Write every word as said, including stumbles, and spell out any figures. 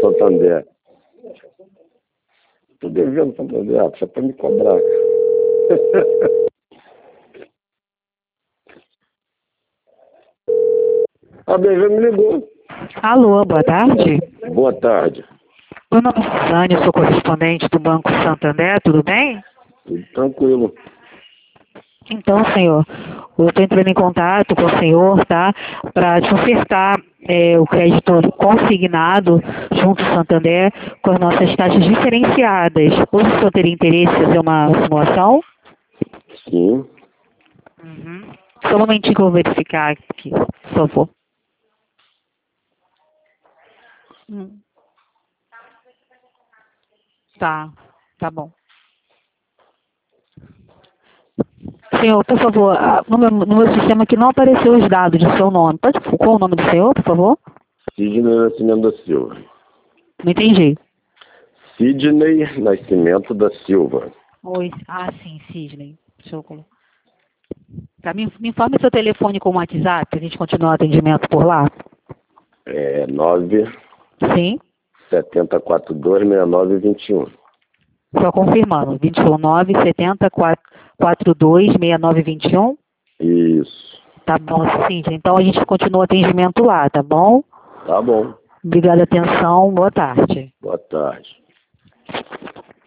Santander. Tô devendo Santander, ah, precisa pra me cobrar. A B V me ligou. Alô, boa tarde. Boa tarde. Meu nome é Suzane, eu sou correspondente do Banco Santander, tudo bem? Tudo tranquilo. Então, senhor, eu estou entrando em contato com o senhor, tá? Para te ofertar é, o crédito consignado junto ao Santander com as nossas taxas diferenciadas. Hoje o senhor teria interesse em fazer uma simulação? Sim. Uhum. Só um momentinho que eu vou verificar aqui, por favor. Hum. Tá, tá bom. Senhor, por favor, ah, no meu, no meu sistema aqui não apareceu os dados do seu nome. Pode, qual é o nome do senhor, por favor? Sidney Nascimento da Silva. Não entendi. Sidney Nascimento da Silva. Oi. Ah, sim, Sidney. Deixa eu colocar. Tá, me, me informe seu telefone com o WhatsApp, pra gente continuar o atendimento por lá. É nove Sim. sete quatro dois seis nove dois um. Só confirmando. vinte e um nove setenta quarenta e dois sessenta e nove vinte e um. Isso. Tá bom, Sidney. Então a gente continua o atendimento lá, tá bom? Tá bom. Obrigada, atenção. Boa tarde. Boa tarde.